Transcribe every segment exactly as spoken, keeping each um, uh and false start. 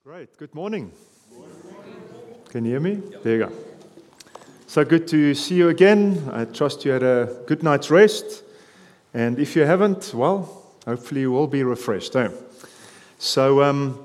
Great. Good morning. Can you hear me? There you go. So good to see you again. I trust you had a good night's rest. And if you haven't, well, hopefully you will be refreshed. Eh? So um,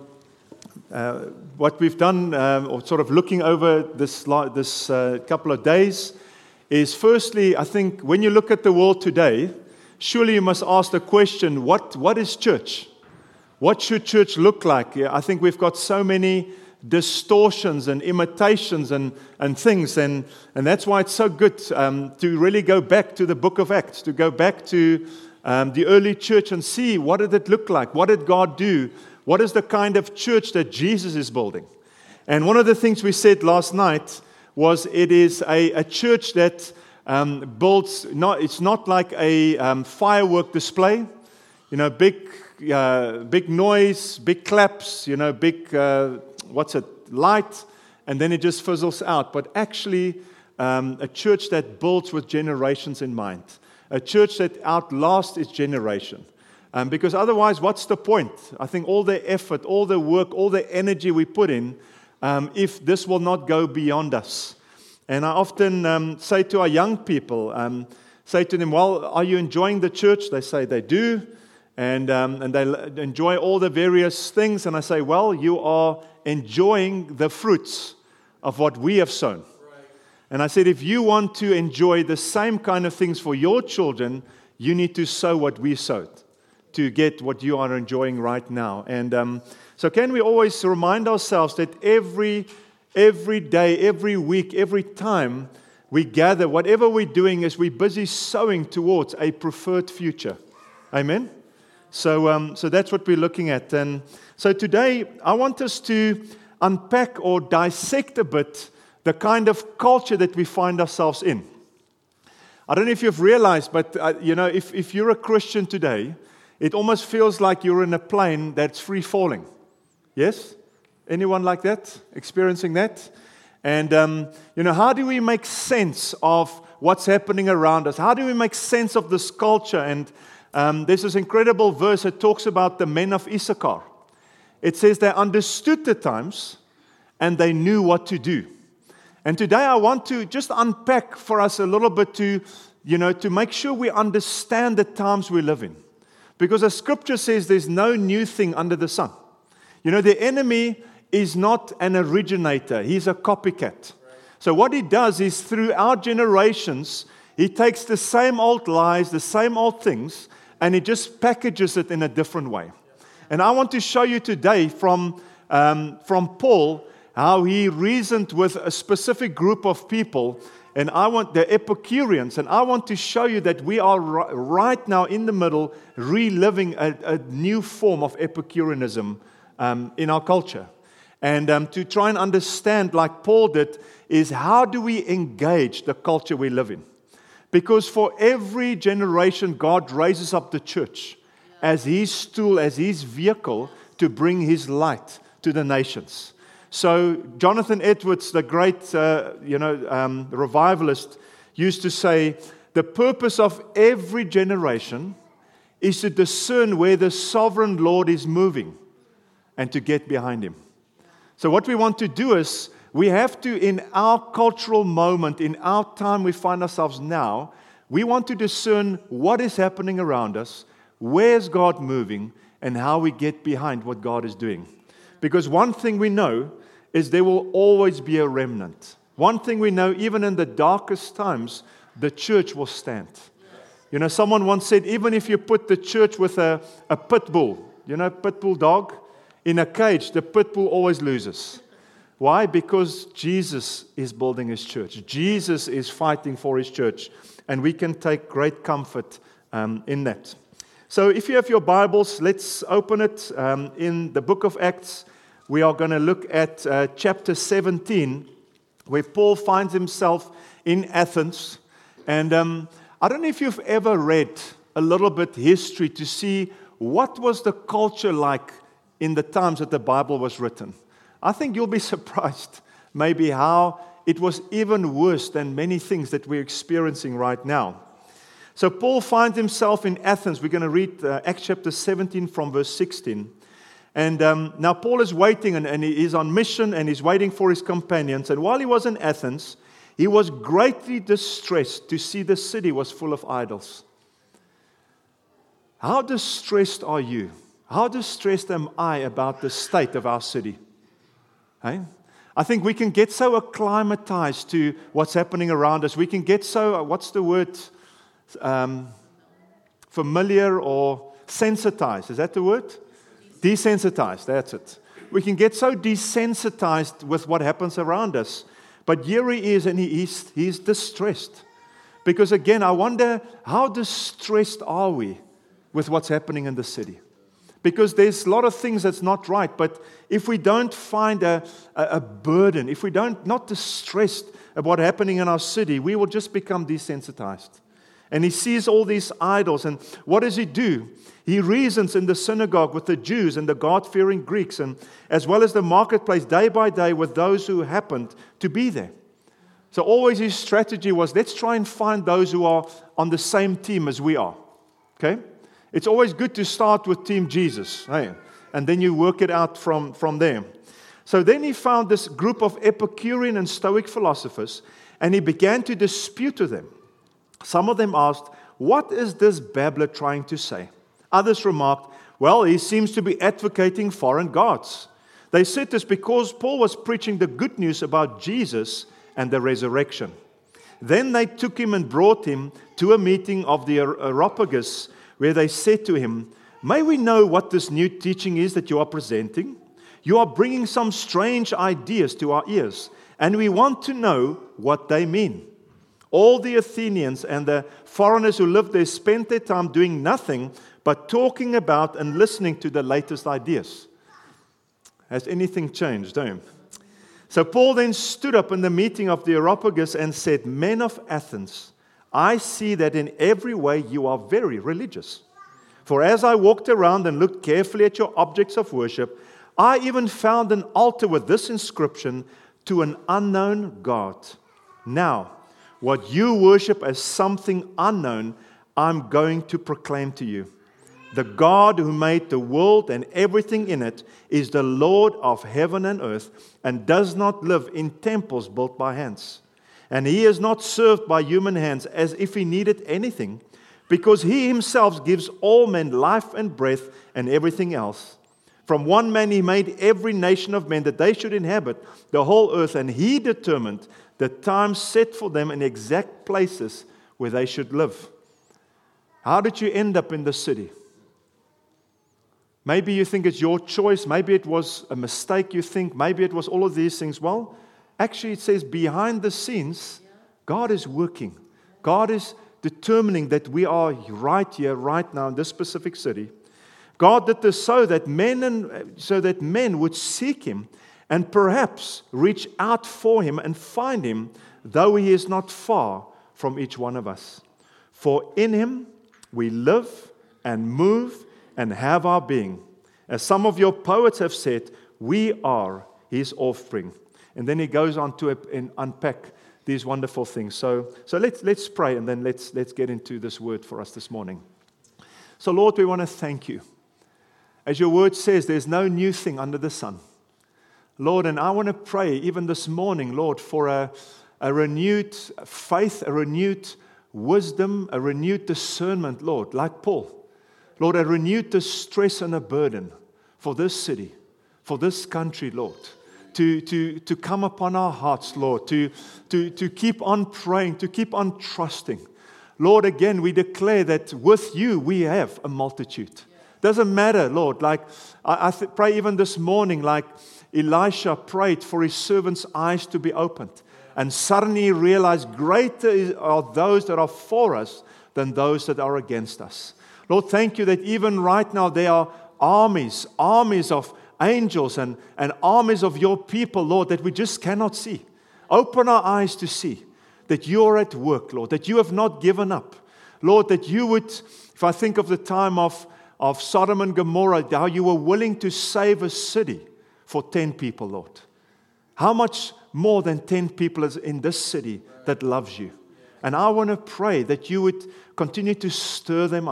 uh, what we've done, um, or sort of looking over this, this uh, couple of days, is firstly, I think when you look at the world today, surely you must ask the question, what, what is church? What should church look like? I think we've got so many distortions and imitations and, and things, and, and that's why it's so good um, to really go back to the book of Acts, to go back to um, the early church and see what did it look like, what did God do, what is the kind of church that Jesus is building. And one of the things we said last night was it is a, a church that um, builds, not, it's not like a um, firework display, you know, big... Uh, big noise, big claps, you know, big, uh, what's it, light, and then it just fizzles out. But actually, um, a church that builds with generations in mind. A church that outlasts its generation. Um, because otherwise, what's the point? I think all the effort, all the work, all the energy we put in, um, if this will not go beyond us. And I often um, say to our young people, um, say to them, well, are you enjoying the church? They say they do. And, um, and they enjoy all the various things. And I say, well, you are enjoying the fruits of what we have sown. Right. And I said, if you want to enjoy the same kind of things for your children, you need to sow what we sowed to get what you are enjoying right now. And um, so can we always remind ourselves that every, every day, every week, every time we gather, whatever we're doing is we're busy sowing towards a preferred future. Amen? So, um, so that's what we're looking at. And so today, I want us to unpack or dissect a bit the kind of culture that we find ourselves in. I don't know if you've realized, but uh, you know, if, if you're a Christian today, it almost feels like you're in a plane that's free falling. Yes? Anyone like that? Experiencing that? And, um, you know, how do we make sense of what's happening around us? How do we make sense of this culture? And Um, there's this incredible verse that talks about the men of Issachar. It says they understood the times and they knew what to do. And today I want to just unpack for us a little bit to, you know, to make sure we understand the times we live in. Because the scripture says there's no new thing under the sun. You know, the enemy is not an originator. He's a copycat. So what he does is through our generations, he takes the same old lies, the same old things, and he just packages it in a different way. And I want to show you today from, um, from Paul how he reasoned with a specific group of people, and I want the Epicureans, and I want to show you that we are r- right now in the middle reliving a, a new form of Epicureanism um, in our culture. And um, to try and understand, like Paul did, is how do we engage the culture we live in? Because for every generation, God raises up the church as His tool, as His vehicle to bring His light to the nations. So Jonathan Edwards, the great uh, you know, um, revivalist, used to say, the purpose of every generation is to discern where the sovereign Lord is moving and to get behind Him. So what we want to do is, we have to, in our cultural moment, in our time we find ourselves now, we want to discern what is happening around us, where's God moving, and how we get behind what God is doing. Because one thing we know is there will always be a remnant. One thing we know, even in the darkest times, the church will stand. You know, someone once said, even if you put the church with a, a pit bull, you know, pit bull dog, in a cage, the pit bull always loses. Why? Because Jesus is building His church. Jesus is fighting for His church. And we can take great comfort um, in that. So if you have your Bibles, let's open it um, in the book of Acts. We are going to look at uh, chapter seventeen, where Paul finds himself in Athens. And um, I don't know if you've ever read a little bit history to see what was the culture like in the times that the Bible was written. I think you'll be surprised maybe how it was even worse than many things that we're experiencing right now. So Paul finds himself in Athens. We're going to read uh, Acts chapter seventeen from verse sixteen. And um, now Paul is waiting, and, and he is on mission, and he's waiting for his companions. And while he was in Athens, he was greatly distressed to see the city was full of idols. How distressed are you? How distressed am I about the state of our city? Hey? I think we can get so acclimatized to what's happening around us. We can get so, what's the word, um, familiar or sensitized. Is that the word? Desensitized, that's it. We can get so desensitized with what happens around us. But here he is, and he is, he's distressed. Because again, I wonder, how distressed are we with what's happening in the city? Because there's a lot of things that's not right, but if we don't find a, a, a burden, if we don't, not distressed about what's happening in our city, we will just become desensitized. And he sees all these idols, and what does he do? He reasons in the synagogue with the Jews and the God-fearing Greeks, and as well as the marketplace day by day with those who happened to be there. So always his strategy was, let's try and find those who are on the same team as we are. Okay? It's always good to start with Team Jesus, hey? And then you work it out from, from there. So then he found this group of Epicurean and Stoic philosophers, and he began to dispute with them. Some of them asked, what is this babbler trying to say? Others remarked, well, he seems to be advocating foreign gods. They said this because Paul was preaching the good news about Jesus and the resurrection. Then they took him and brought him to a meeting of the Areopagus, where they said to him, may we know what this new teaching is that you are presenting? You are bringing some strange ideas to our ears, and we want to know what they mean. All the Athenians and the foreigners who lived there spent their time doing nothing but talking about and listening to the latest ideas. Has anything changed, don't you? So Paul then stood up in the meeting of the Areopagus and said, men of Athens, I see that in every way you are very religious. For as I walked around and looked carefully at your objects of worship, I even found an altar with this inscription, to an unknown God. Now, what you worship as something unknown, I'm going to proclaim to you. The God who made the world and everything in it is the Lord of heaven and earth, and does not live in temples built by hands. And he is not served by human hands as if he needed anything, because he himself gives all men life and breath and everything else. From one man he made every nation of men that they should inhabit the whole earth, and he determined the time set for them in exact places where they should live. How did you end up in the city? Maybe you think it's your choice. Maybe it was a mistake you think. Maybe it was all of these things. Well, actually it says behind the scenes, God is working. God is determining that we are right here, right now in this specific city. God did this so that men and so that men would seek Him and perhaps reach out for Him and find Him, though He is not far from each one of us. For in Him we live and move and have our being. As some of your poets have said, we are His offspring. And then he goes on to unpack these wonderful things. So, so let's let's pray, and then let's let's get into this word for us this morning. So Lord, we want to thank you. As your word says, there's no new thing under the sun. Lord, and I want to pray even this morning, Lord, for a, a renewed faith, a renewed wisdom, a renewed discernment, Lord, like Paul. Lord, a renewed distress and a burden for this city, for this country, Lord, to, to, to come upon our hearts, Lord, to, to, to keep on praying, to keep on trusting. Lord, again, we declare that with you we have a multitude. Doesn't matter, Lord, like I, I th- pray even this morning, like Elisha prayed for his servant's eyes to be opened. And suddenly he realized greater are those that are for us than those that are against us. Lord, thank you that even right now there are armies, armies of angels and, and armies of your people, Lord, that we just cannot see. Open our eyes to see that you're at work, Lord, that you have not given up. Lord, that you would, if I think of the time of, of Sodom and Gomorrah, how you were willing to save a city for ten people, Lord. How much more than ten people is in this city that loves you? And I want to pray that you would continue to stir them up,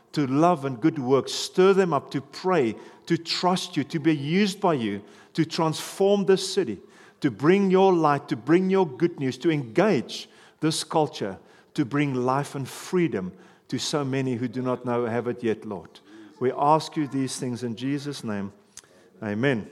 to love and good works. Stir them up to pray, to trust you, to be used by you, to transform this city, to bring your light, to bring your good news, to engage this culture, to bring life and freedom to so many who do not know have it yet, Lord. We ask you these things in Jesus' name. Amen.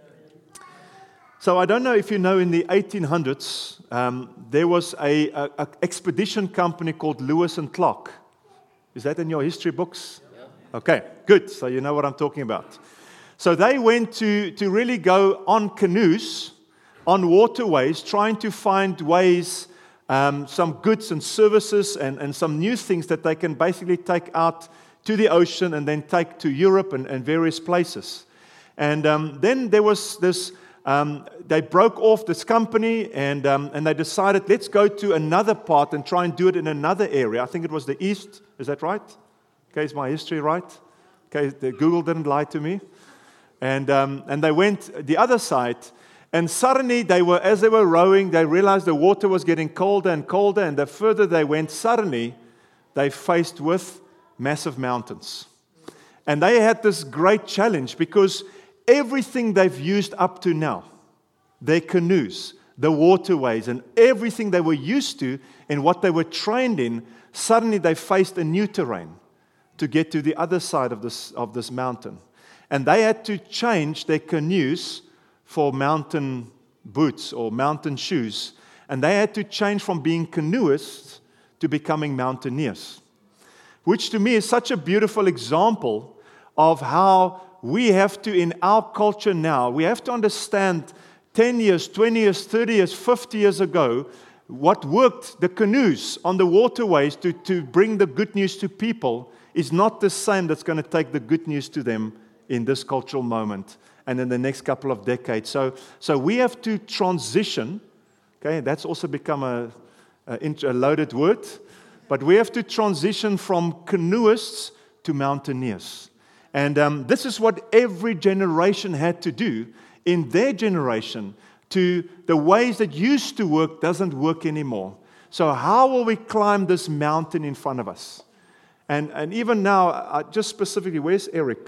So I don't know if you know, in the eighteen hundreds, um, there was a, a, a expedition company called Lewis and Clark. Is that in your history books? Yeah. Okay, good. So you know what I'm talking about. So they went to, to really go on canoes, on waterways, trying to find ways, um, some goods and services and, and some new things that they can basically take out to the ocean and then take to Europe and, and various places. And um, then there was this, um, they broke off this company and, um, and they decided, let's go to another part and try and do it in another area. I think it was the east. Is that right? Okay, is my history right? Okay, the Google didn't lie to me. And um, and they went the other side, and suddenly they were, as they were rowing, they realized the water was getting colder and colder, and the further they went, suddenly they faced with massive mountains. And they had this great challenge because everything they've used up to now, their canoes, the waterways, and everything they were used to and what they were trained in, suddenly they faced a new terrain to get to the other side of this, of this mountain. And they had to change their canoes for mountain boots or mountain shoes. And they had to change from being canoeists to becoming mountaineers. Which to me is such a beautiful example of how we have to, in our culture now, we have to understand ten years, twenty years, thirty years, fifty years ago, what worked, the canoes on the waterways to, to bring the good news to people, is not the same that's going to take the good news to them in this cultural moment and in the next couple of decades. So, so we have to transition. Okay, that's also become a, a, a loaded word. But we have to transition from canoeists to mountaineers. And um, this is what every generation had to do in their generation. To the ways that used to work doesn't work anymore. So how will we climb this mountain in front of us? And, and even now, uh, just specifically, where's Eric?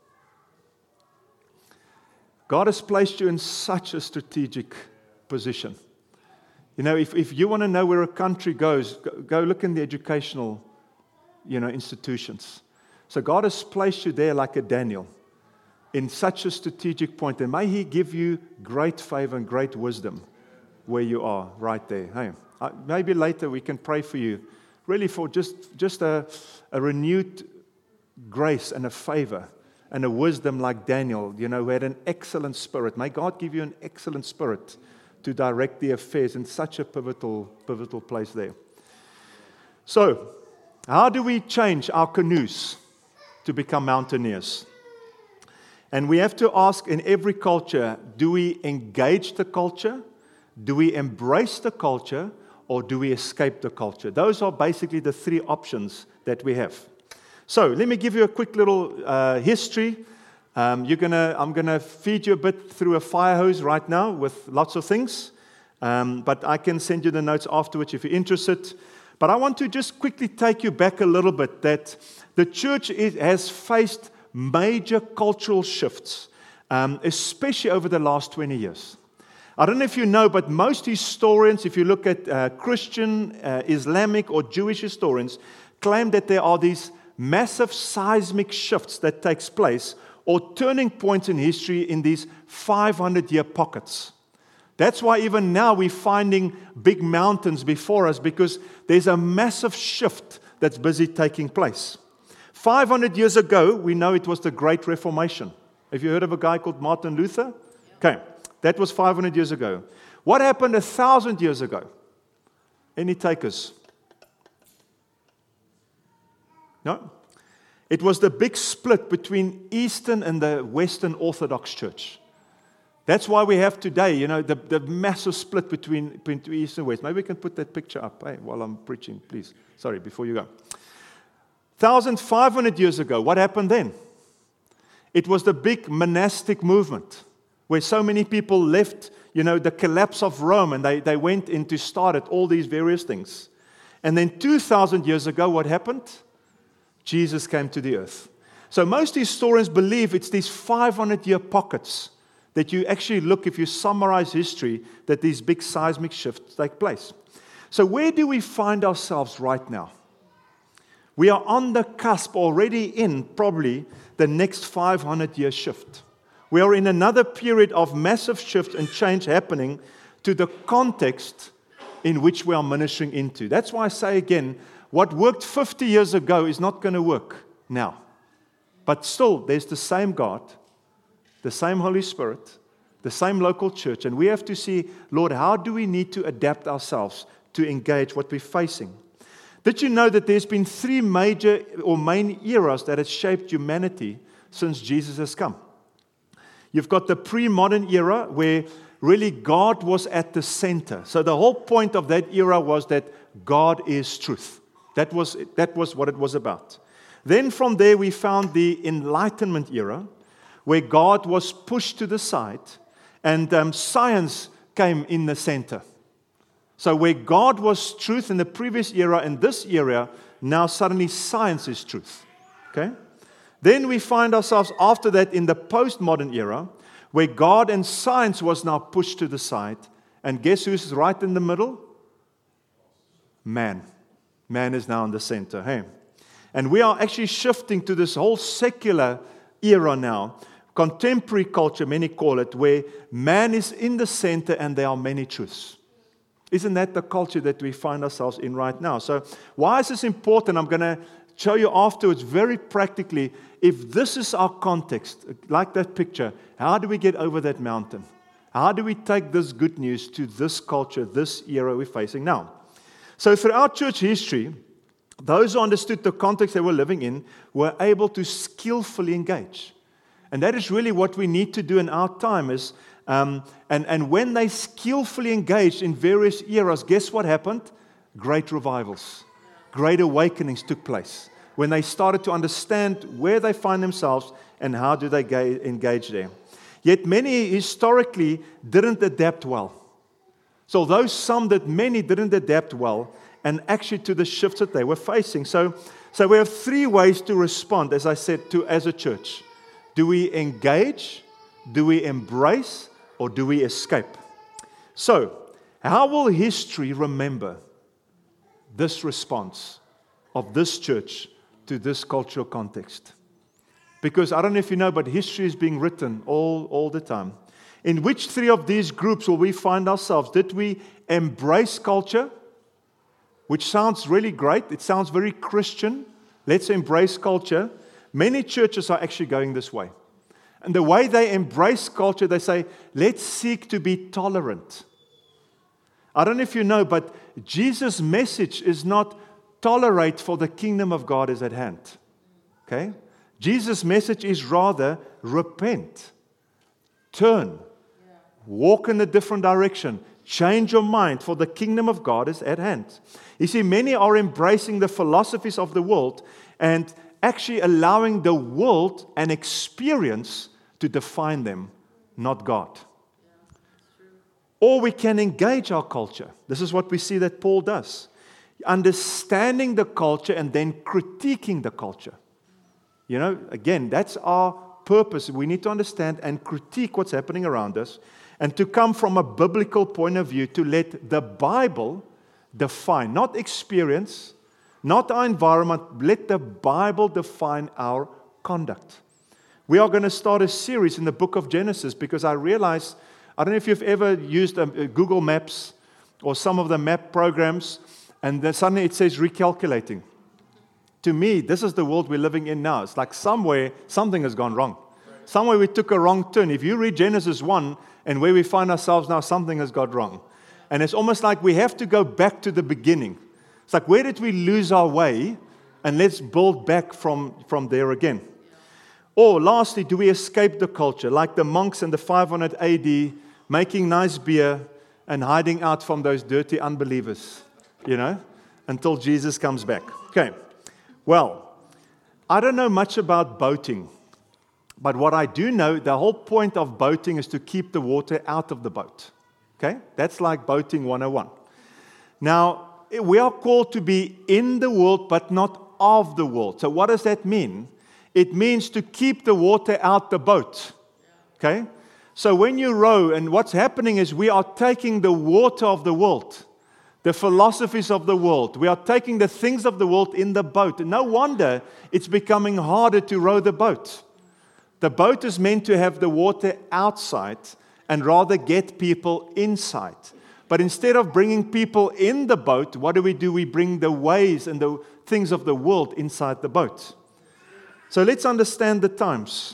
God has placed you in such a strategic position. You know, if, if you want to know where a country goes, go, go look in the educational, you know, institutions. So God has placed you there like a Daniel in such a strategic point. And may He give you great favor and great wisdom where you are right there. Hey, uh, maybe later we can pray for you, really for just, just a, a renewed grace and a favor and a wisdom like Daniel, you know, who had an excellent spirit. May God give you an excellent spirit to direct the affairs in such a pivotal, pivotal place there. So, how do we change our canoes to become mountaineers? And we have to ask, in every culture, do we engage the culture? Do we embrace the culture? Or do we escape the culture? Those are basically the three options that we have. So let me give you a quick little uh, history. Um, you're gonna, I'm going to feed you a bit through a fire hose right now with lots of things. Um, but I can send you the notes afterwards if you're interested. But I want to just quickly take you back a little bit, that the church is, has faced major cultural shifts, um, especially over the last twenty years. I don't know if you know, but most historians, if you look at uh, Christian, uh, Islamic, or Jewish historians, claim that there are these massive seismic shifts that takes place, or turning points in history in these five hundred year pockets. That's why even now we're finding big mountains before us, because there's a massive shift that's busy taking place. five hundred years ago, we know it was the Great Reformation. Have you heard of a guy called Martin Luther? Okay, that was five hundred years ago. What happened a thousand years ago? Any takers? No? It was the big split between Eastern and the Western Orthodox Church. That's why we have today, you know, the, the massive split between, between East and West. Maybe we can put that picture up, hey, while I'm preaching, please. Sorry, before you go. one thousand five hundred years ago, what happened then? It was the big monastic movement, where so many people left, you know, the collapse of Rome, and they, they went in to start at all these various things. And then two thousand years ago, what happened? Jesus came to the earth. So most historians believe it's these five hundred year pockets that you actually look, if you summarize history, that these big seismic shifts take place. So where do we find ourselves right now? We are on the cusp, already in probably the next five hundred year shift. We are in another period of massive shift and change happening to the context in which we are ministering into. That's why I say again, what worked fifty years ago is not going to work now. But still, there's the same God, the same Holy Spirit, the same local church, and we have to see, Lord, how do we need to adapt ourselves to engage what we're facing? Did you know that there's been three major or main eras that have shaped humanity since Jesus has come? You've got the pre-modern era where really God was at the center. So the whole point of that era was that God is truth. That was, that was what it was about. Then from there we found the Enlightenment era, where God was pushed to the side and um, science came in the center. So where God was truth in the previous era and this era, now suddenly science is truth. Okay? Then we find ourselves after that in the postmodern era, where God and science was now pushed to the side. And guess who's right in the middle? Man. Man is now in the center. Hey? And we are actually shifting to this whole secular era now. Contemporary culture, many call it, where man is in the center and there are many truths. Isn't that the culture that we find ourselves in right now? So why is this important? I'm going to show you afterwards very practically, if this is our context, like that picture, how do we get over that mountain? How do we take this good news to this culture, this era we're facing now? So throughout church history, those who understood the context they were living in were able to skillfully engage. And that is really what we need to do in our time is, um, and, and when they skillfully engaged in various eras, guess what happened? Great revivals, great awakenings took place when they started to understand where they find themselves and how do they ga- engage there. Yet many historically didn't adapt well. So although some did, many didn't adapt well, and actually to the shifts that they were facing. So, so we have three ways to respond, as I said, to as a church. Do we engage? Do we embrace? Or do we escape? So, how will history remember this response of this church to this cultural context? Because I don't know if you know, but history is being written all, all the time. In which three of these groups will we find ourselves? Did we embrace culture? Which sounds really great. It sounds very Christian. Let's embrace culture. Many churches are actually going this way. And the way they embrace culture, they say, let's seek to be tolerant. I don't know if you know, but Jesus' message is not tolerate, for the kingdom of God is at hand. Okay? Jesus' message is rather repent, turn, walk in a different direction. Change your mind, for the kingdom of God is at hand. You see, many are embracing the philosophies of the world and actually allowing the world and experience to define them, not God. Or we can engage our culture. This is what we see that Paul does. Understanding the culture and then critiquing the culture. You know, again, that's our purpose. We need to understand and critique what's happening around us. And to come from a biblical point of view, to let the Bible define, not experience, not our environment, let the Bible define our conduct. We are going to start a series in the book of Genesis because I realize, I don't know if you've ever used a, a Google Maps or some of the map programs, and then suddenly it says recalculating. To me, this is the world we're living in now. It's like somewhere, something has gone wrong. Somewhere we took a wrong turn. If you read Genesis one, and where we find ourselves now, something has got wrong. And it's almost like we have to go back to the beginning. It's like, where did we lose our way? And let's build back from, from there again. Or lastly, do we escape the culture? Like the monks in the five hundred A D, making nice beer and hiding out from those dirty unbelievers, you know, until Jesus comes back. Okay, well, I don't know much about boating. But what I do know, the whole point of boating is to keep the water out of the boat. Okay? That's like boating one oh one. Now, we are called to be in the world, but not of the world. So what does that mean? It means to keep the water out the boat. Okay? So when you row, and what's happening is we are taking the water of the world, the philosophies of the world. We are taking the things of the world in the boat. And no wonder it's becoming harder to row the boat. The boat is meant to have the water outside and rather get people inside. But instead of bringing people in the boat, what do we do? We bring the ways and the things of the world inside the boat. So let's understand the times.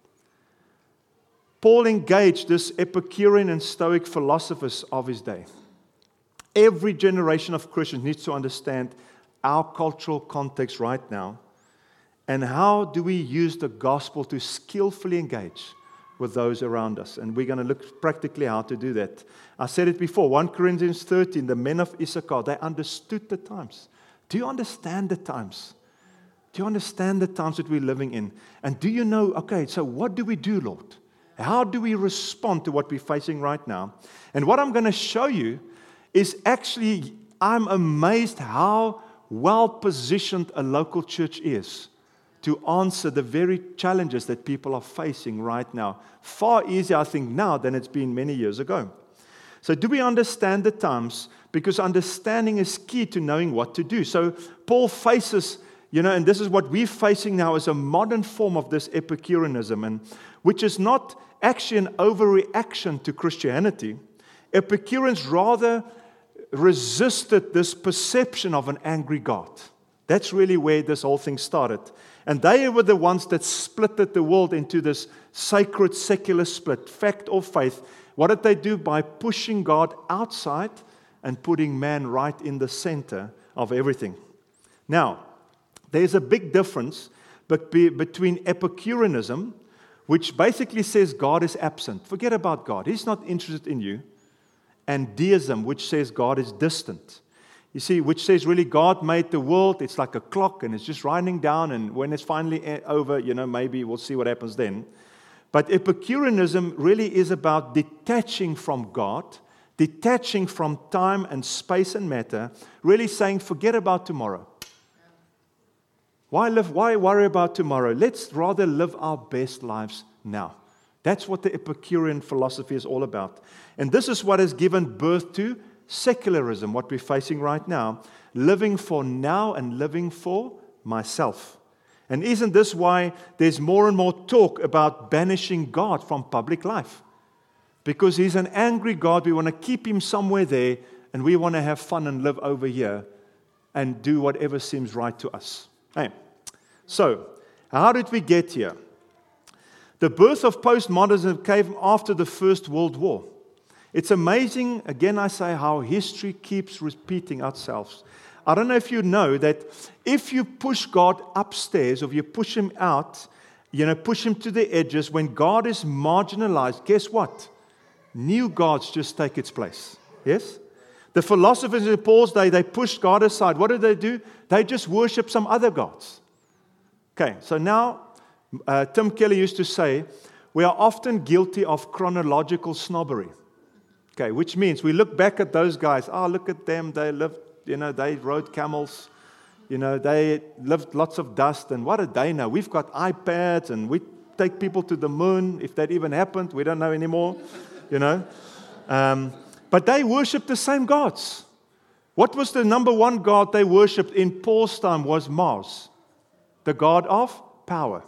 Paul engaged this Epicurean and Stoic philosophers of his day. Every generation of Christians needs to understand our cultural context right now, and how do we use the gospel to skillfully engage with those around us. And we're going to look practically how to do that. I said it before, First Corinthians thirteen, the men of Issachar, they understood the times. Do you understand the times? Do you understand the times that we're living in? And do you know, okay, so what do we do, Lord? How do we respond to what we're facing right now? And what I'm going to show you is actually, I'm amazed how well positioned a local church is to answer the very challenges that people are facing right now. Far easier, I think, now than it's been many years ago. So do we understand the times? Because understanding is key to knowing what to do. So Paul faces, you know, and this is what we're facing now as a modern form of this Epicureanism, and which is not actually an overreaction to Christianity. Epicureans rather resisted this perception of an angry God. That's really where this whole thing started. And they were the ones that splitted the world into this sacred, secular split, fact or faith. What did they do? By pushing God outside and putting man right in the center of everything. Now, there's a big difference between Epicureanism, which basically says God is absent. Forget about God. He's not interested in you. And deism, which says God is distant. You see, which says really God made the world. It's like a clock and it's just winding down. And when it's finally over, you know, maybe we'll see what happens then. But Epicureanism really is about detaching from God, detaching from time and space and matter, really saying, forget about tomorrow. Why live? Why worry about tomorrow? Let's rather live our best lives now. That's what the Epicurean philosophy is all about. And this is what has given birth to secularism, what we're facing right now. Living for now and living for myself. And isn't this why there's more and more talk about banishing God from public life? Because He's an angry God. We want to keep Him somewhere there, and we want to have fun and live over here and do whatever seems right to us. Hey. So, how did we get here? The birth of postmodernism came after the First World War. It's amazing, again I say, how history keeps repeating itself. I don't know if you know that if you push God upstairs, or if you push Him out, you know, push Him to the edges, when God is marginalized, guess what? New gods just take its place. Yes? The philosophers in Paul's day, they pushed God aside. What did they do? They just worship some other gods. Okay, so now, uh, Tim Keller used to say, we are often guilty of chronological snobbery. Okay, which means we look back at those guys. Oh, look at them. They lived, you know, they rode camels. You know, they lived lots of dust. And what did they know? We've got iPads and we take people to the moon. If that even happened, we don't know anymore. You know. Um, but they worshipped the same gods. What was the number one god they worshipped in Paul's time? Was Mars, the god of power.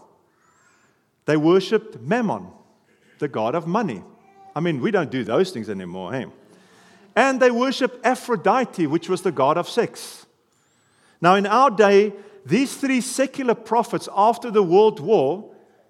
They worshipped Mammon, the god of money. I mean, we don't do those things anymore, hey? And they worship Aphrodite, which was the god of sex. Now, in our day, these three secular prophets, after the World War,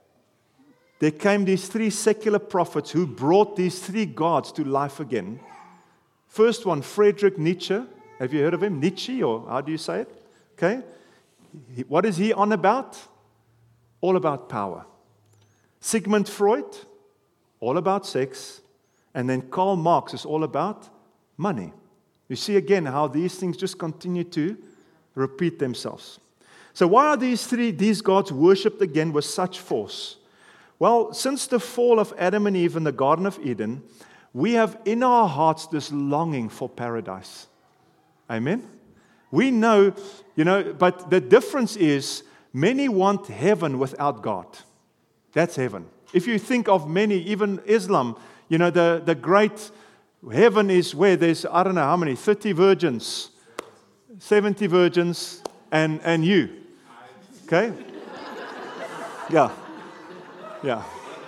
there came these three secular prophets who brought these three gods to life again. First one, Friedrich Nietzsche. Have you heard of him? Nietzsche, or how do you say it? Okay. What is he on about? All about power. Sigmund Freud, all about sex. And then Karl Marx is all about money. You see again how these things just continue to repeat themselves. So why are these three, these gods worshipped again with such force? Well, since the fall of Adam and Eve in the Garden of Eden, we have in our hearts this longing for paradise. Amen? We know, you know, but the difference is many want heaven without God. That's heaven. If you think of many, even Islam, you know, the, the great heaven is where there's, I don't know how many, thirty virgins, seventy virgins, and, and you. Okay? Yeah. Yeah.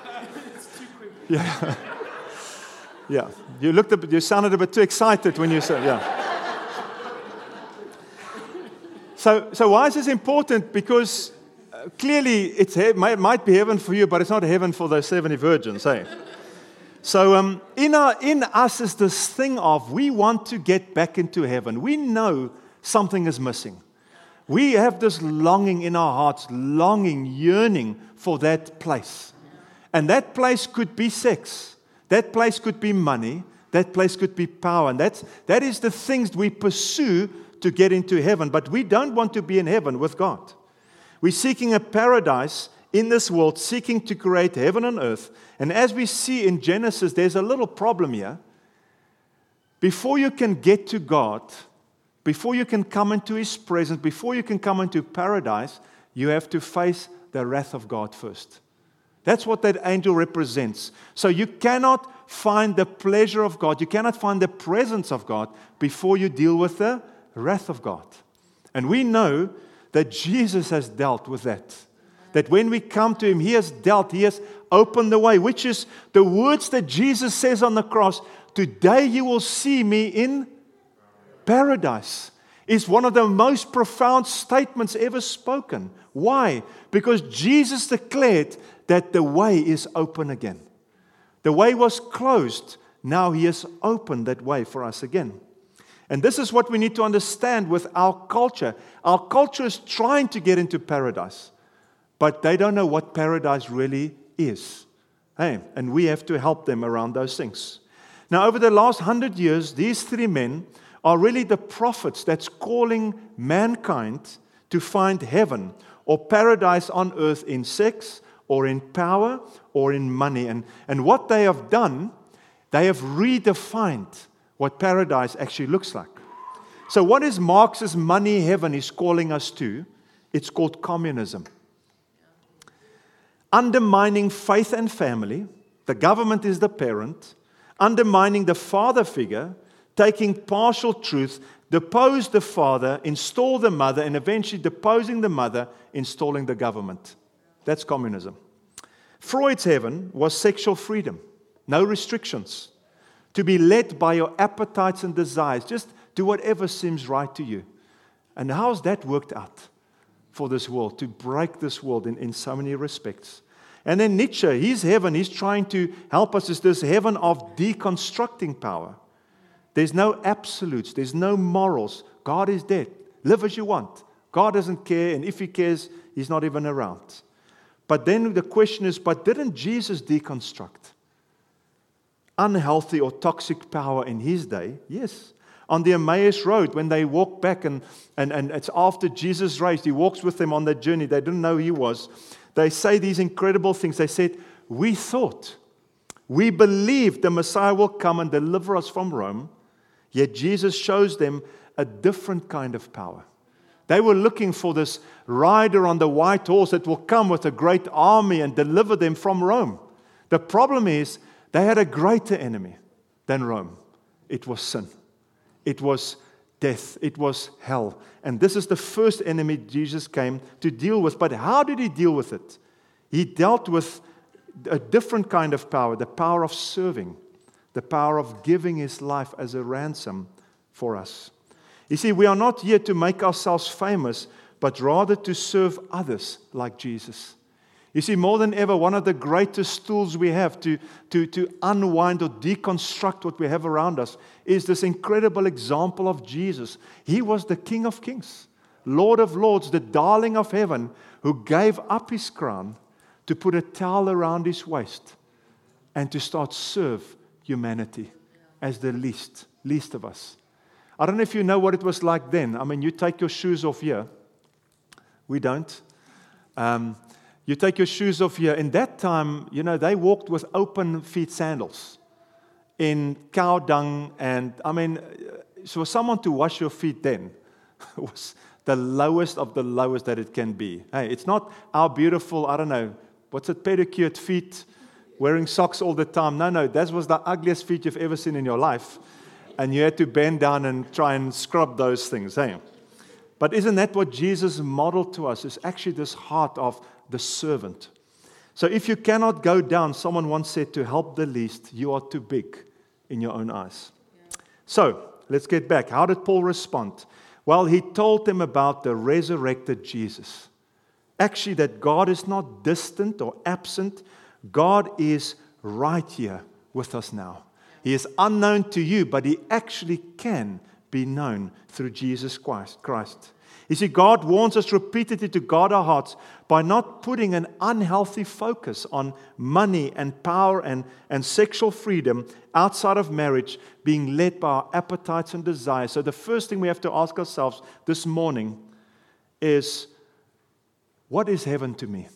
Yeah. Yeah. You looked a bit, you sounded a bit too excited when you said, yeah. So, so why is this important? Because uh, clearly it's he- might, might be heaven for you, but it's not heaven for those seventy virgins, eh? So um, in, our, in us is this thing of we want to get back into heaven. We know something is missing. We have this longing in our hearts, longing, yearning for that place. And that place could be sex. That place could be money. That place could be power. And that's, that is the things we pursue to get into heaven. But we don't want to be in heaven with God. We're seeking a paradise in this world, seeking to create heaven on earth. And as we see in Genesis, there's a little problem here. Before you can get to God, before you can come into His presence, before you can come into paradise, you have to face the wrath of God first. That's what that angel represents. So you cannot find the pleasure of God, you cannot find the presence of God before you deal with the wrath of God. And we know that Jesus has dealt with that. That when we come to Him, He has dealt, He has opened the way, which is the words that Jesus says on the cross, today you will see me in paradise, is one of the most profound statements ever spoken. Why? Because Jesus declared that the way is open again. The way was closed. Now He has opened that way for us again. And this is what we need to understand with our culture. Our culture is trying to get into paradise, but they don't know what paradise really is. Hey, and we have to help them around those things. Now, over the last hundred years, these three men are really the prophets that's calling mankind to find heaven or paradise on earth in sex or in power or in money. And, and what they have done, they have redefined what paradise actually looks like. So what is Marx's money heaven is calling us to? It's called communism. Undermining faith and family, the government is the parent, undermining the father figure, taking partial truth, depose the father, install the mother, and eventually deposing the mother, installing the government. That's communism. Freud's heaven was sexual freedom, no restrictions, to be led by your appetites and desires. Just do whatever seems right to you. And how's that worked out for this world, to break this world in, in so many respects? And then Nietzsche, his heaven, he's trying to help us, is this heaven of deconstructing power. There's no absolutes. There's no morals. God is dead. Live as you want. God doesn't care, and if He cares, He's not even around. But then the question is, but didn't Jesus deconstruct unhealthy or toxic power in His day? Yes. On the Emmaus Road, when they walked back, and, and, and it's after Jesus raised, He walks with them on that journey. They didn't know He was. They say these incredible things. They said, we thought, we believed the Messiah will come and deliver us from Rome. Yet Jesus shows them a different kind of power. They were looking for this rider on the white horse that will come with a great army and deliver them from Rome. The problem is they had a greater enemy than Rome. It was sin. It was death. It was hell. And this is the first enemy Jesus came to deal with. But how did He deal with it? He dealt with a different kind of power, the power of serving. The power of giving His life as a ransom for us. You see, we are not here to make ourselves famous, but rather to serve others like Jesus. You see, more than ever, one of the greatest tools we have to, to, to unwind or deconstruct what we have around us is this incredible example of Jesus. He was the King of Kings, Lord of Lords, the darling of heaven, who gave up His crown to put a towel around His waist and to start serve humanity as the least, least of us. I don't know if you know what it was like then. I mean, you take your shoes off here. We don't. Um, you take your shoes off here. In that time, you know, they walked with open feet sandals in cow dung. And, I mean, so for someone to wash your feet then, was the lowest of the lowest that it can be. Hey, it's not our beautiful, I don't know, what's it, pedicured feet, wearing socks all the time. No, no, that was the ugliest feet you've ever seen in your life. And you had to bend down and try and scrub those things. Hey? But isn't that what Jesus modeled to us? Is actually this heart of the servant. So if you cannot go down, someone once said, to help the least, you are too big in your own eyes. Yeah. So let's get back. How did Paul respond? Well, he told them about the resurrected Jesus. Actually, that God is not distant or absent. God is right here with us now. He is unknown to you, but He actually can be known through Jesus Christ. You see, God warns us repeatedly to guard our hearts by not putting an unhealthy focus on money and power and, and sexual freedom outside of marriage, being led by our appetites and desires. So the first thing we have to ask ourselves this morning is, what is heaven to me?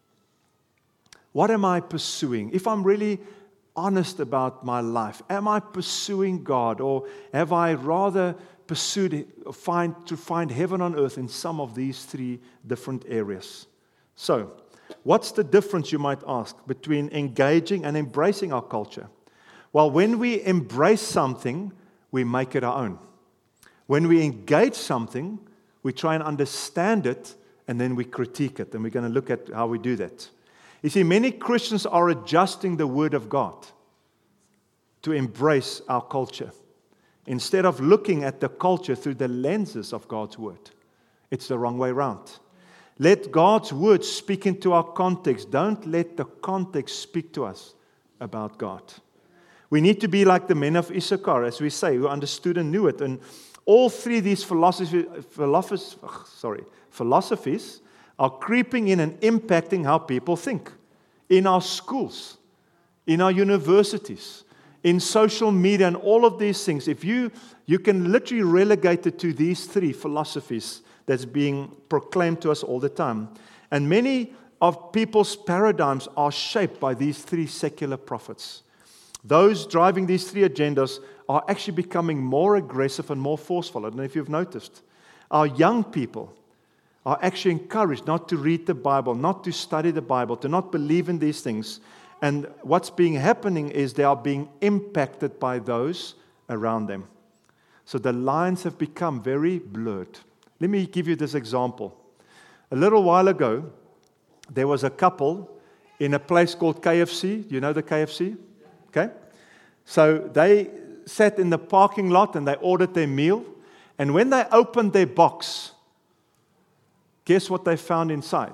What am I pursuing? If I'm really honest about my life, am I pursuing God, or have I rather pursued find to find heaven on earth in some of these three different areas? So, what's the difference, you might ask, between engaging and embracing our culture? Well, when we embrace something, we make it our own. When we engage something, we try and understand it, and then we critique it. And we're going to look at how we do that. You see, many Christians are adjusting the Word of God to embrace our culture, instead of looking at the culture through the lenses of God's Word. It's the wrong way around. Let God's Word speak into our context. Don't let the context speak to us about God. We need to be like the men of Issachar, as we say, who understood and knew it. And all three of these philosophy, philosophies, sorry, philosophies are creeping in and impacting how people think. In our schools, in our universities, in social media, and all of these things. If you, you can literally relegate it to these three philosophies that's being proclaimed to us all the time. And many of people's paradigms are shaped by these three secular prophets. Those driving these three agendas are actually becoming more aggressive and more forceful. I don't know if you've noticed. Our young people are actually encouraged not to read the Bible, not to study the Bible, to not believe in these things. And what's being happening is they are being impacted by those around them. So the lines have become very blurred. Let me give you this example. A little while ago, there was a couple in a place called K F C. Do you know the K F C? Okay. So they sat in the parking lot and they ordered their meal. And when they opened their box, guess what they found inside?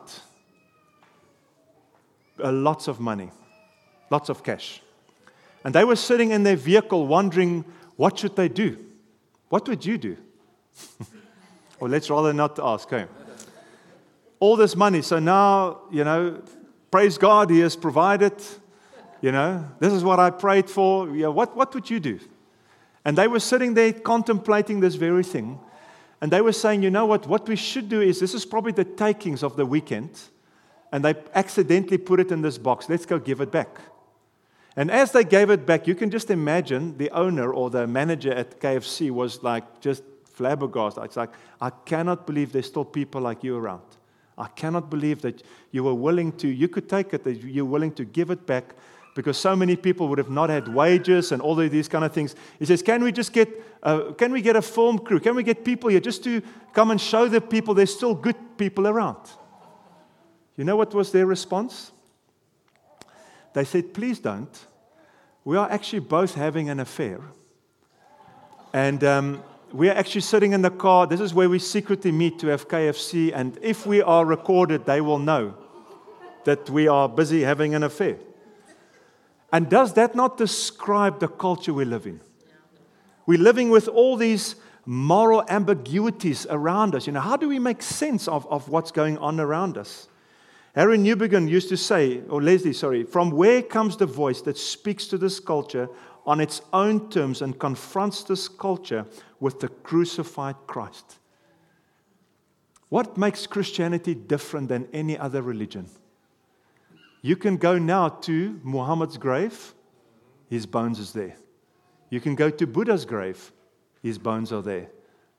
Uh, lots of money. Lots of cash. And they were sitting in their vehicle wondering, what should they do? What would you do? Or let's rather not ask. Okay. All this money. So now, you know, praise God, He has provided. You know, this is what I prayed for. Yeah, what, what would you do? And they were sitting there contemplating this very thing. And they were saying, you know what, what we should do is, this is probably the takings of the weekend. And they accidentally put it in this box. Let's go give it back. And as they gave it back, you can just imagine the owner or the manager at K F C was like just flabbergasted. It's like, I cannot believe there's still people like you around. I cannot believe that you were willing to, you could take it, that you're willing to give it back, because so many people would have not had wages and all of these kind of things. He says, can we just get, uh, can we get a film crew? Can we get people here just to come and show the people there's still good people around? You know what was their response? They said, please don't. We are actually both having an affair. And um, we are actually sitting in the car. This is where we secretly meet to have K F C. And if we are recorded, they will know that we are busy having an affair. And does that not describe the culture we live in? We're living with all these moral ambiguities around us. You know, how do we make sense of, of what's going on around us? Harry Newbegin used to say, or Leslie, sorry, from where comes the voice that speaks to this culture on its own terms and confronts this culture with the crucified Christ? What makes Christianity different than any other religion? You can go now to Muhammad's grave, his bones is there. You can go to Buddha's grave, his bones are there.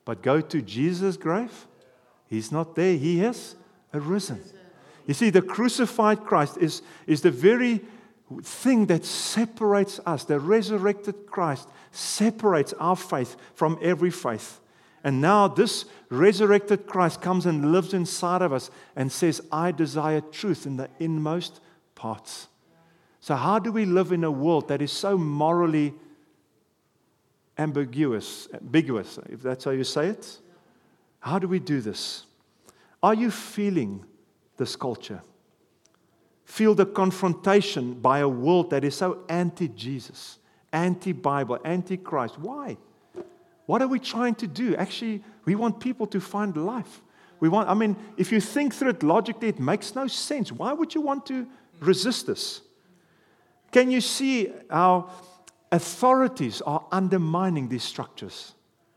But go to Jesus' grave, He's not there. He has arisen. You see, the crucified Christ is, is the very thing that separates us. The resurrected Christ separates our faith from every faith. And now this resurrected Christ comes and lives inside of us and says, I desire truth in the inmost parts. So how do we live in a world that is so morally ambiguous, ambiguous, if that's how you say it? How do we do this? Are you feeling this culture? Feel the confrontation by a world that is so anti-Jesus, anti-Bible, anti-Christ. Why? What are we trying to do? Actually, we want people to find life. We want, I mean, if you think through it logically, it makes no sense. Why would you want to resist this? Can you see how authorities are undermining these structures?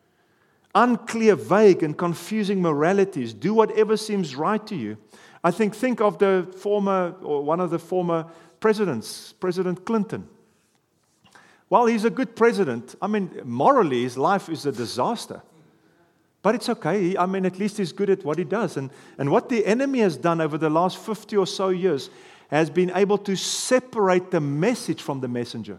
Unclear, vague, and confusing moralities. Do whatever seems right to you. I think, think of the former, or one of the former presidents, President Clinton. While he's a good president, I mean, morally, his life is a disaster. But it's okay. I mean, at least he's good at what he does. And, and what the enemy has done over the last fifty or so years has been able to separate the message from the messenger.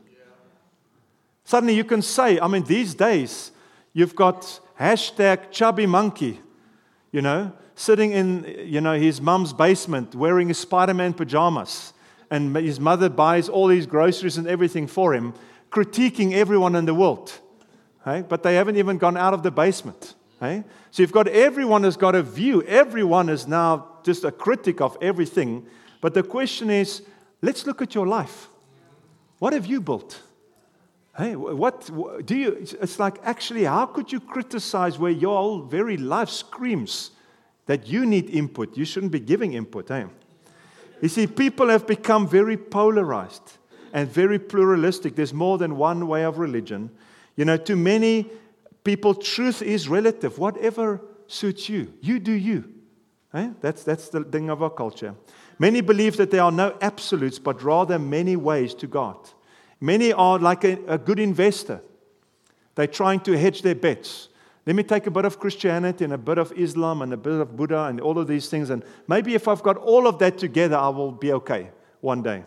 Suddenly you can say, I mean, these days, you've got hashtag chubby monkey, you know, sitting in, you know, his mum's basement wearing his Spider-Man pajamas, and his mother buys all these groceries and everything for him, critiquing everyone in the world. Hey? But they haven't even gone out of the basement. Hey? So you've got everyone has got a view. Everyone is now just a critic of everything. But the question is, let's look at your life. What have you built? Hey, what do you? It's like, actually, how could you criticize where your whole very life screams that you need input? You shouldn't be giving input. Hey? You see, people have become very polarized and very pluralistic. There's more than one way of religion. You know, to many people, truth is relative. Whatever suits you, you do you. Hey? That's that's the thing of our culture. Many believe that there are no absolutes, but rather many ways to God. Many are like a, a good investor. They're trying to hedge their bets. Let me take a bit of Christianity and a bit of Islam and a bit of Buddha and all of these things, and maybe if I've got all of that together, I will be okay one day.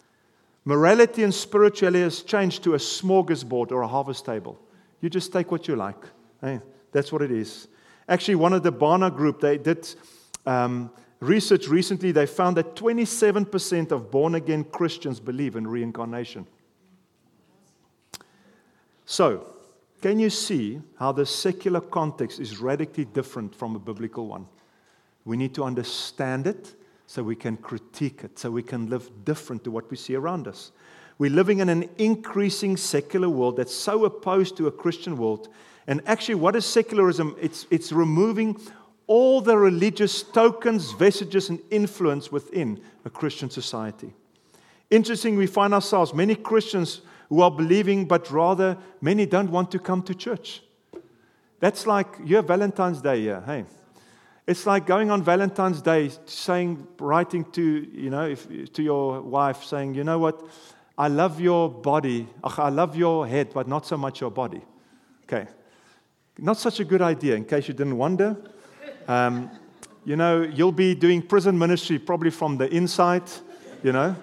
Morality and spirituality has changed to a smorgasbord or a harvest table. You just take what you like. Hey, that's what it is. Actually, one of the Barna group, they did um, research recently. They found that twenty-seven percent of born-again Christians believe in reincarnation. So, can you see how the secular context is radically different from a biblical one? We need to understand it so we can critique it, so we can live different to what we see around us. We're living in an increasing secular world that's so opposed to a Christian world. And actually, what is secularism? It's, it's removing all the religious tokens, vestiges, and influence within a Christian society. Interesting, we find ourselves, many Christians who are believing, but rather many don't want to come to church. That's like, you have Valentine's Day here, hey. It's like going on Valentine's Day, saying, writing to, you know, if, to your wife, saying, you know what, I love your body, I love your head, but not so much your body. Okay, not such a good idea, in case you didn't wonder. Um, you know, you'll be doing prison ministry probably from the inside, you know.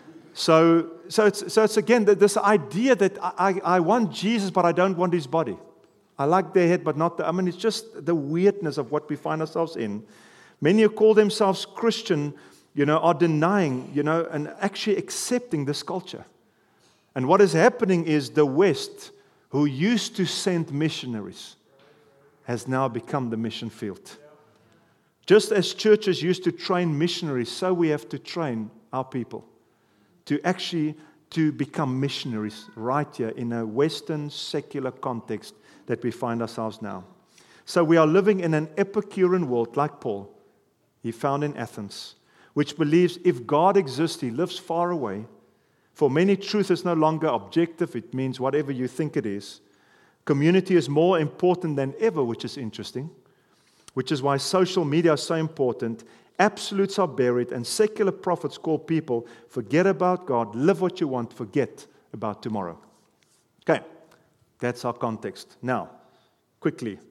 So, so it's so it's again this idea that I, I want Jesus, but I don't want his body. I like their head, but not the. I mean, it's just the weirdness of what we find ourselves in. Many who call themselves Christian, you know, are denying, you know, and actually accepting this culture. And what is happening is the West, who used to send missionaries, has now become the mission field. Just as churches used to train missionaries, so we have to train our people to actually to become missionaries right here in a Western secular context that we find ourselves now. So we are living in an Epicurean world like Paul, he found in Athens, which believes if God exists, he lives far away. For many, truth is no longer objective. It means whatever you think it is. Community is more important than ever, which is interesting, which is why social media is so important. Absolutes are buried, and secular prophets call people, forget about God, live what you want, forget about tomorrow. Okay, that's our context. Now, quickly,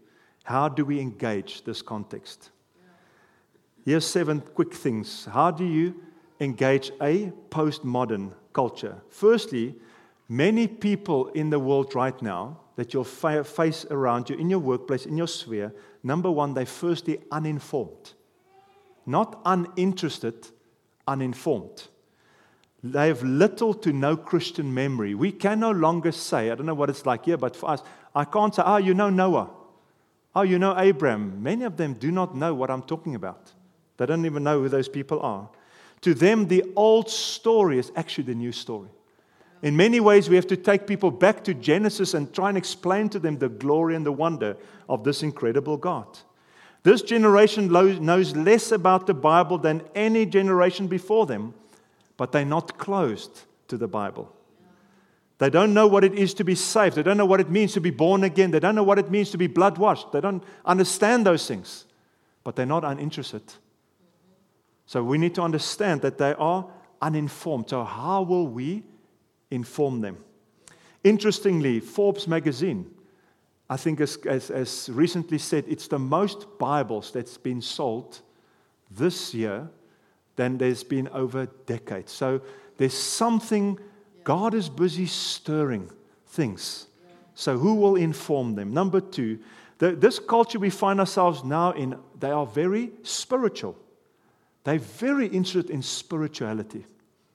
How do we engage this context? Here's seven quick things. How do you engage a postmodern culture? Firstly, many people in the world right now that you'll fa- face around you, in your workplace, in your sphere, number one, they're firstly uninformed. Not uninterested, uninformed. They have little to no Christian memory. We can no longer say, I don't know what it's like here, but for us, I can't say, oh, you know Noah. Oh, you know Abraham. Many of them do not know what I'm talking about. They don't even know who those people are. To them, the old story is actually the new story. In many ways, we have to take people back to Genesis and try and explain to them the glory and the wonder of this incredible God. This generation knows less about the Bible than any generation before them, but they're not closed to the Bible. They don't know what it is to be saved. They don't know what it means to be born again. They don't know what it means to be blood washed. They don't understand those things, but they're not uninterested. So we need to understand that they are uninformed. So how will we inform them? Interestingly, Forbes magazine, I think as, as, as recently said, it's the most Bibles that's been sold this year than there's been over decades. So there's something, God is busy stirring things. So who will inform them? Number two, the, this culture we find ourselves now in, they are very spiritual. They're very interested in spirituality.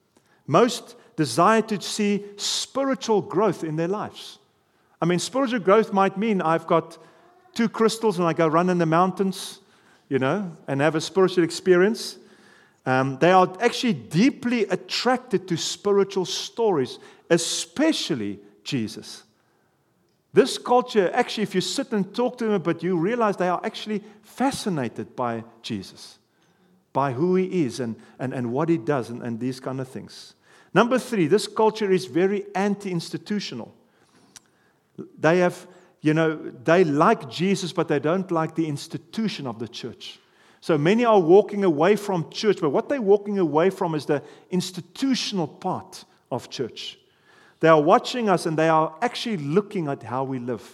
Most desire to see spiritual growth in their lives. I mean, spiritual growth might mean I've got two crystals and I go run in the mountains, you know, and have a spiritual experience. Um, they are actually deeply attracted to spiritual stories, especially Jesus. This culture, actually, if you sit and talk to them a bit, you realize they are actually fascinated by Jesus, by who He is and, and, and what He does and, and these kind of things. Number three, this culture is very anti-institutional. They have, you know, they like Jesus, but they don't like the institution of the church. So many are walking away from church, but what they're walking away from is the institutional part of church. They are watching us and they are actually looking at how we live.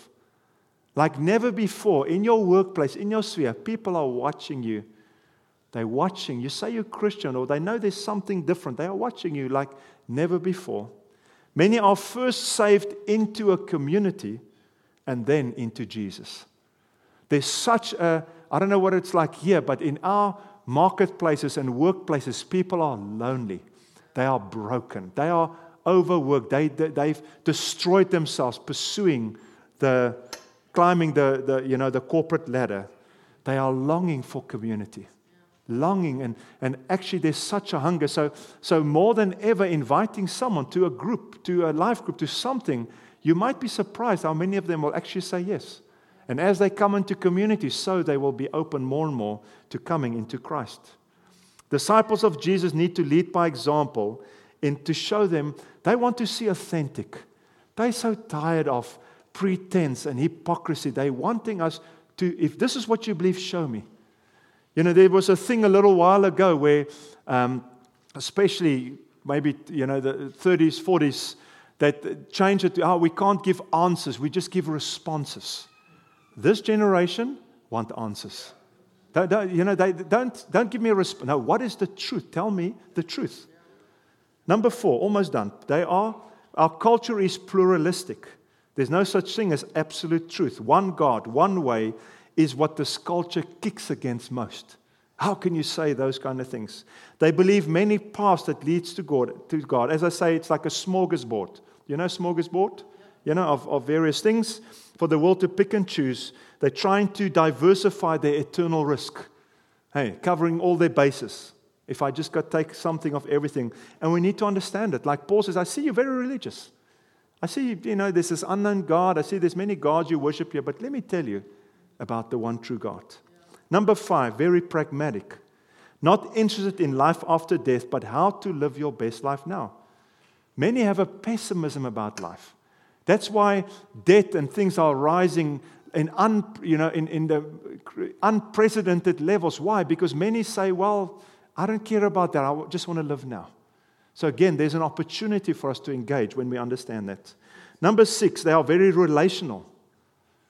Like never before, in your workplace, in your sphere, people are watching you. They're watching. You say you're Christian, or they know there's something different. They are watching you like never before. Many are first saved into a community and then into Jesus. There's such a, I don't know what it's like here, but in our marketplaces and workplaces, people are lonely. They are broken. They are overworked. They, they, they've destroyed themselves pursuing the, climbing the, the, you know, the corporate ladder. They are longing for community. Longing, and, and actually there's such a hunger. So, so more than ever, inviting someone to a group, to a life group, to something, you might be surprised how many of them will actually say yes. And as they come into community, so they will be open more and more to coming into Christ. Disciples of Jesus need to lead by example and to show them they want to see authentic. They're so tired of pretense and hypocrisy. They're wanting us to, if this is what you believe, show me. You know, there was a thing a little while ago where, um, especially maybe, you know, the thirties, forties, that changed it to, oh, we can't give answers, we just give responses. This generation want answers. Don't, don't, you know, they don't, don't give me a response. No, what is the truth? Tell me the truth. Number four, almost done. They are, our culture is pluralistic. There's no such thing as absolute truth. One God, one way, is what this culture kicks against most. How can you say those kind of things? They believe many paths that leads to God. To God. As I say, it's like a smorgasbord. You know smorgasbord? You know, of, of various things for the world to pick and choose. They're trying to diversify their eternal risk. Hey, covering all their bases. If I just got take something of everything. And we need to understand it. Like Paul says, I see you're very religious. I see, you know, there's this unknown God. I see there's many gods you worship here. But let me tell you about the one true God. Yeah. Number five, very pragmatic. Not interested in life after death, but how to live your best life now. Many have a pessimism about life. That's why debt and things are rising in, un, you know, in, in the unprecedented levels. Why? Because many say, well, I don't care about that. I just want to live now. So again, there's an opportunity for us to engage when we understand that. Number six, they are very relational.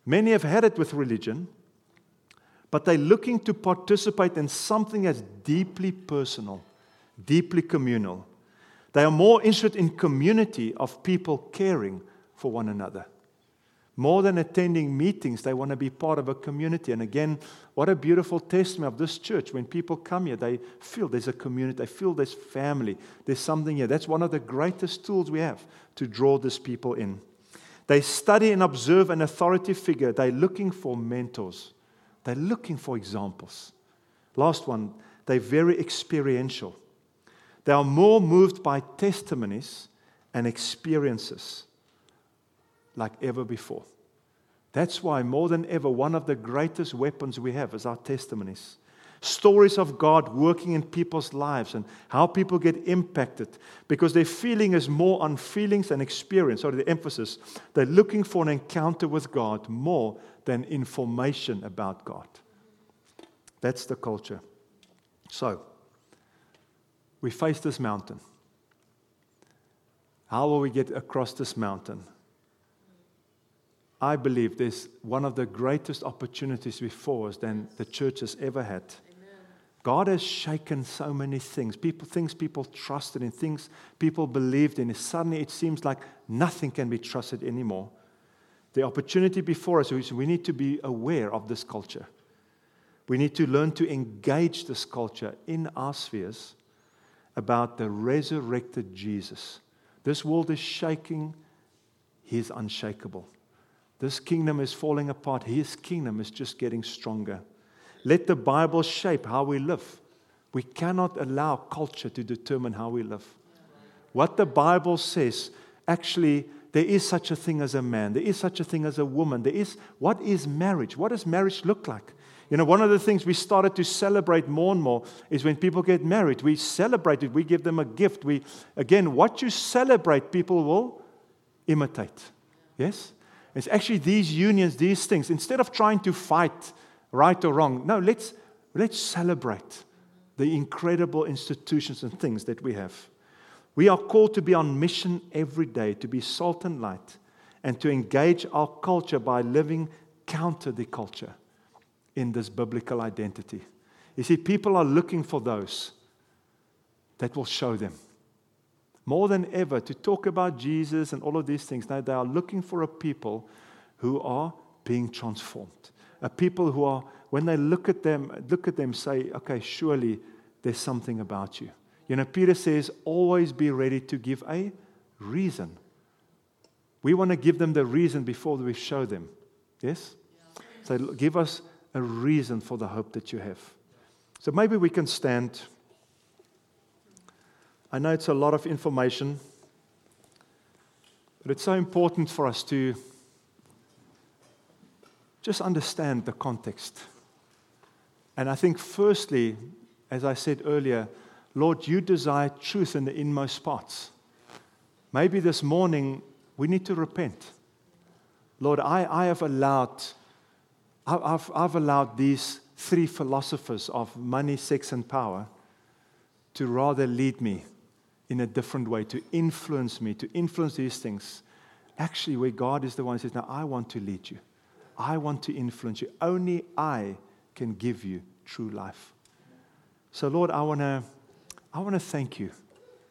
Many have had it with religion, but they're looking to participate in something that's deeply personal, deeply communal. They are more interested in community of people caring for one another. More than attending meetings, they want to be part of a community. And again, what a beautiful testimony of this church. When people come here, they feel there's a community. They feel there's family. There's something here. That's one of the greatest tools we have to draw these people in. They study and observe an authority figure. They're looking for mentors. They're looking for examples. Last one, they're very experiential. They are more moved by testimonies and experiences like ever before. That's why more than ever, one of the greatest weapons we have is our testimonies. Stories of God working in people's lives and how people get impacted because their feeling is more on feelings and experience. Sorry, the emphasis. They're looking for an encounter with God more than information about God. That's the culture. So, we face this mountain. How will we get across this mountain? I believe there's one of the greatest opportunities before us than the church has ever had. Amen. God has shaken so many things. People, things people trusted in, things people believed in. Suddenly it seems like nothing can be trusted anymore. The opportunity before us is we need to be aware of this culture. We need to learn to engage this culture in our spheres about the resurrected Jesus. This world is shaking. He is unshakable. This kingdom is falling apart. His kingdom is just getting stronger. Let the Bible shape how we live. We cannot allow culture to determine how we live. What the Bible says, actually, there is such a thing as a man. There is such a thing as a woman. There is, what is marriage? What does marriage look like? You know, one of the things we started to celebrate more and more is when people get married. We celebrate it. We give them a gift. We, again, what you celebrate, people will imitate. Yes? It's actually these unions, these things. Instead of trying to fight right or wrong, no, let's, let's celebrate the incredible institutions and things that we have. We are called to be on mission every day, to be salt and light, and to engage our culture by living counter the culture in this biblical identity. You see, people are looking for those that will show them. More than ever, to talk about Jesus and all of these things, now they are looking for a people who are being transformed. A people who are, when they look at them, look at them, say, okay, surely there's something about you. You know, Peter says, always be ready to give a reason. We want to give them the reason before we show them. Yes? Yeah. So give us a reason for the hope that you have. So maybe we can stand. I know it's a lot of information, but it's so important for us to just understand the context. And I think firstly, as I said earlier, Lord, you desire truth in the inmost parts. Maybe this morning we need to repent. Lord, I, I have allowed, I've, I've allowed these three philosophers of money, sex, and power to rather lead me in a different way, to influence me, to influence these things. Actually, where God is the one who says, now I want to lead you. I want to influence you. Only I can give you true life. So Lord, I want to I want to thank you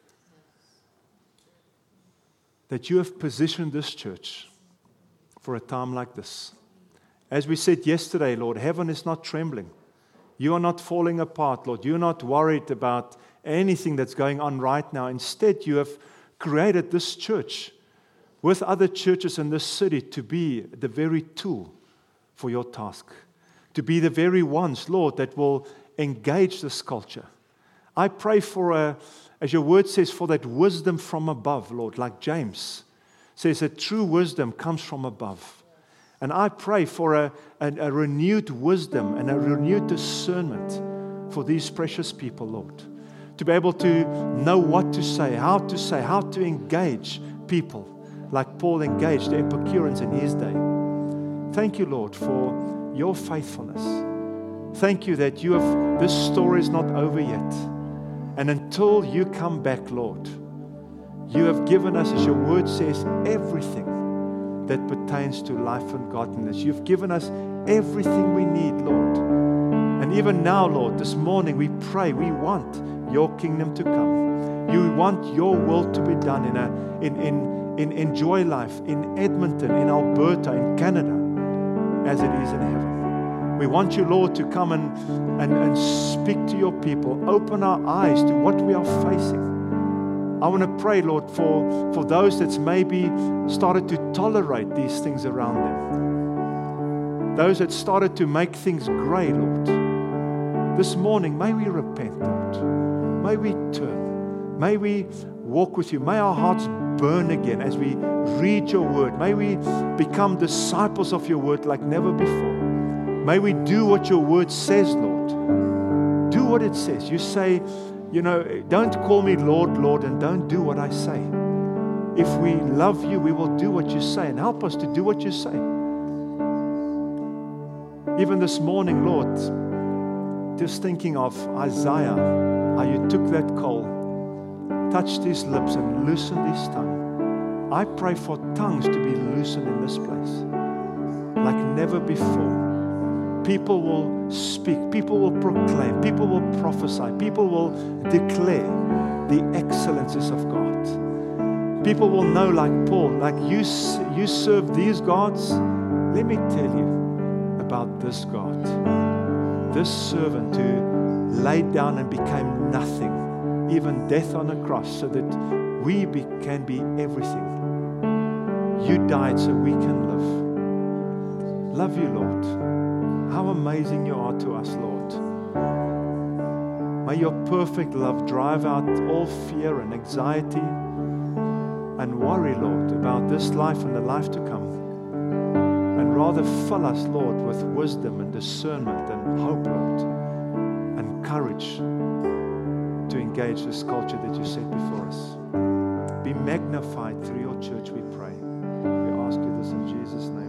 that you have positioned this church for a time like this. As we said yesterday, Lord, heaven is not trembling. You are not falling apart, Lord. You're not worried about anything that's going on right now. Instead, you have created this church with other churches in this city to be the very tool for your task, to be the very ones, Lord, that will engage this culture. I pray for, a, as your word says, for that wisdom from above, Lord, like James says that true wisdom comes from above. And I pray for a, a, a renewed wisdom and a renewed discernment for these precious people, Lord, to be able to know what to say, how to say, how to engage people like Paul engaged the Epicureans in his day. Thank you, Lord, for your faithfulness. Thank you that you have, this story is not over yet. And until you come back, Lord, you have given us, as your word says, everything that pertains to life and godliness. You've given us everything we need, Lord. And even now, Lord, this morning we pray, we want your kingdom to come. You want your will to be done in, a, in, in, in, in Joy Life, in Edmonton, in Alberta, in Canada, as it is in heaven. We want you, Lord, to come and, and, and speak to your people. Open our eyes to what we are facing. I want to pray, Lord, for, for those that's maybe started to tolerate these things around them. Those that started to make things grey, Lord. This morning, may we repent, Lord. May we turn. May we walk with you. May our hearts burn again as we read your word. May we become disciples of your word like never before. May we do what your word says, Lord. Do what it says. You say, you know, don't call me Lord, Lord, and don't do what I say. If we love you, we will do what you say, and help us to do what you say. Even this morning, Lord, just thinking of Isaiah, how you took that coal, touched his lips and loosened his tongue. I pray for tongues to be loosened in this place like never before. People will speak, people will proclaim, people will prophesy, people will declare the excellences of God. People will know, like Paul, like you, you serve these gods. Let me tell you about this God, this servant who laid down and became nothing, even death on a cross, so that we be, can be everything. You died so we can live. Love you, Lord. How amazing you are to us, Lord. May your perfect love drive out all fear and anxiety and worry, Lord, about this life and the life to come. And rather fill us, Lord, with wisdom and discernment and hope, Lord, and courage to engage this culture that you set before us. Be magnified through your church, we pray. We ask you this in Jesus' name.